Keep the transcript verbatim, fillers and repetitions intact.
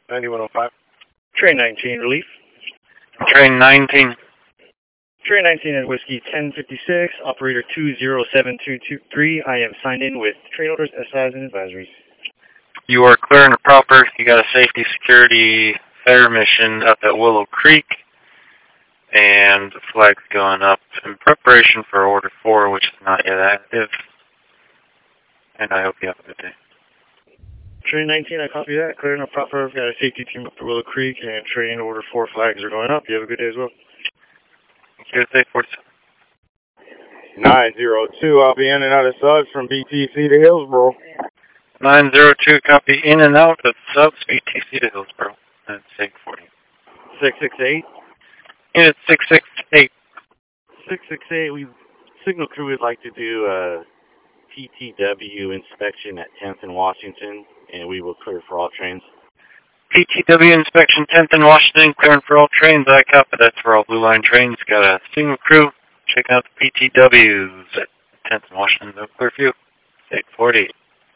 ninety-one oh five. Train nineteen, relief. Train nineteen. Train nineteen at Whiskey ten fifty-six, operator two zero seven two two three. I am signed in with train orders, S Is, and advisories. You are clear and proper. You got a safety security fare mission up at Willow Creek. And the flag's going up in preparation for Order four, which is not yet active. And I hope you have a good day. Train nineteen, I copy that. Clear and proper. I've got a safety team up at Willow Creek, and train order four flags are going up. You have a good day as well. Good day, forty-seven. nine zero two, I'll be in and out of subs from B T C to Hillsboro. nine zero two, copy in and out of subs, B T C to Hillsboro. That's six forty. six six eight. Unit six six eight. six six eight, we signal crew would like to do a P T W inspection at tenth and Washington, and we will clear for all trains. P T W inspection, tenth and Washington, clearing for all trains. I copy. That's for all Blue Line trains. Got a single crew. Check out the P T Ws at tenth and Washington. They'll clear for you. eight forty.